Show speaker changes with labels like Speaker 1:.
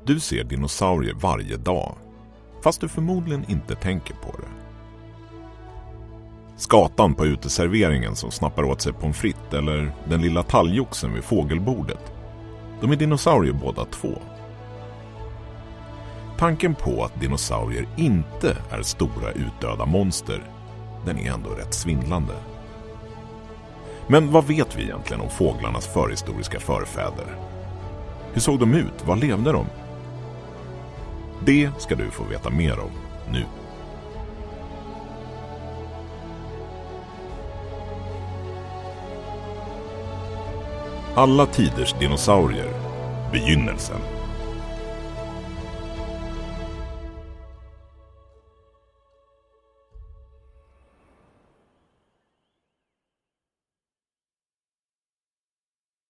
Speaker 1: Du ser dinosaurier varje dag, fast du förmodligen inte tänker på det. Skatan på uteserveringen som snappar åt sig pommes frites eller den lilla talgoxen vid fågelbordet. De är dinosaurier båda två. Tanken på att dinosaurier inte är stora utdöda monster, den är ändå rätt svindlande. Men vad vet vi egentligen om fåglarnas förhistoriska förfäder? Hur såg de ut? Var levde de? Det ska du få veta mer om nu. Alla tiders dinosaurier. Begynnelsen.